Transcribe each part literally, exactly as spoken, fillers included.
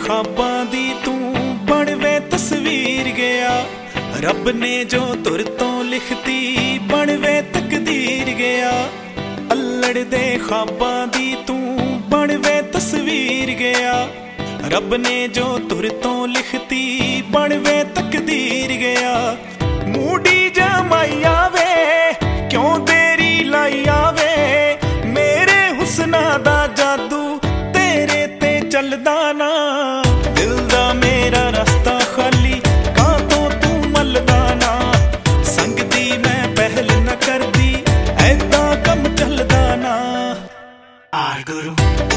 ख्वाबां दी तू बन वे तस्वीर गया। रब ने जो तुर तो लिखती बन वे तकदीर गया। अल्लड़ दे ख्वाबां दी तू बन वे तस्वीर गया। रब ने जो तुर तो लिखती बन वे तकदीर गया। मूडी जमाई आवे क्यों तेरी लाई आवे, मेरे हुस्ना दा जादू तेरे ते चलदा ना। दिल दा मेरा रास्ता खाली कां तो तू मलदा ना। संग दी मैं पहल न करदी ऐदा कम चलदा ना। आर गुरु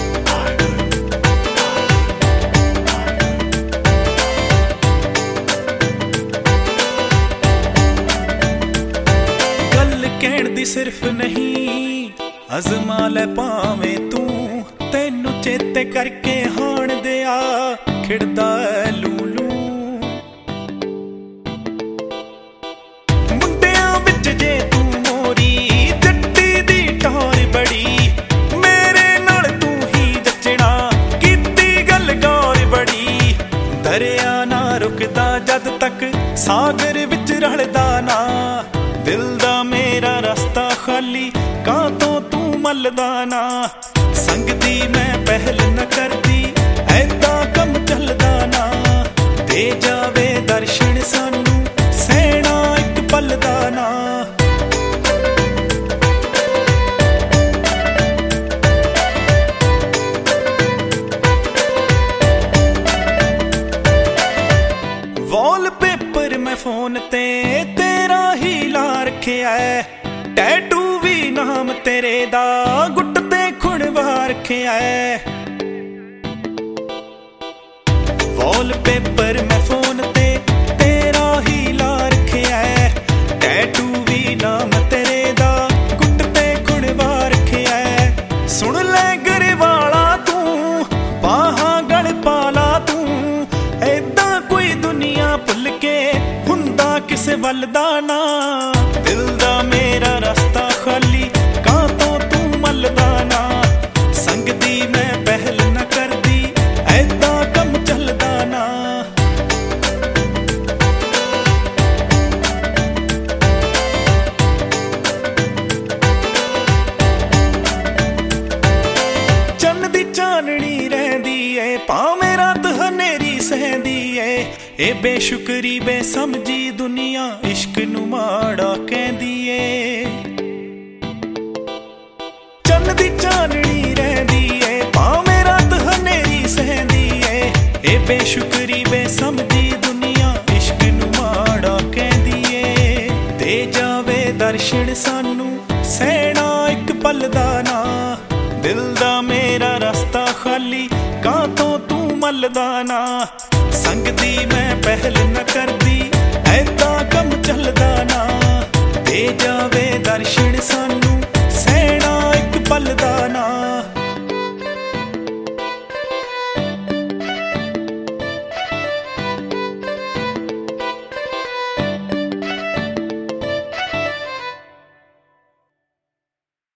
कहण दी सिर्फ नहीं अजमा ले भावें तू, तेनू चेते करके हाण दिया खिड़दा लूलू। मुंडियां विच जे तू मोरी जट्टी दी टौर बड़ी, मेरे नाल तू ही जचना कीती गल गौर बड़ी। दरिया ना रुकदा जद तक सागर विच रलदा ना। दिल दा मेरा रास्ता खाली कां तो तू मलदा ना। संग दी मैं पहल न करदी ऐदा कम चलदा ना। दे जावे दर्शन सानू सैना इक पल दा ना। वॉलपेपर मैं फोन ते तेरा ही ला रखिया है। टैटू भी नाम तेरे दा गुट ते खुणवा रखिया है। वॉलपेपर मैं फोन ते तेरा ही ला रखिया है। टैटू भी नाम तेरे दा गुट ते खुणवा रखिया है। सुन ले गरवाला तू बाहां गल पाला तू, ऐदा कोई दुनिया भुल के हुंदा किसे वल दा ना। दिल दा मेरा रास्ता खाली कां तो तू मलदा ना। संग दी मैं पहल न करदी ऐदा कम चलदा ना। चन्न दी चाननी रहिंदी ए भावें रात हनेरी सहंदी ए। ए बेशुकरी बेसमझी दुनिया इश्क नू माड़ा कहंदी ए। चन्न दी चाननी रहिंदी ए भावें रात हनेरी सहंदी ए। ए बेशुकरी बेसमझी दुनिया इश्क नू माड़ा कहंदी ए। दे जावे दर्शन सानू सैना इक पल दा ना। दिल दा मेरा रास्ता खाली कां तो तू मलदा ना। संग दी मैं पहल न करदी ऐदा कम चलदा ना। दे जावे दर्शन सानू सैना इक पल दा ना।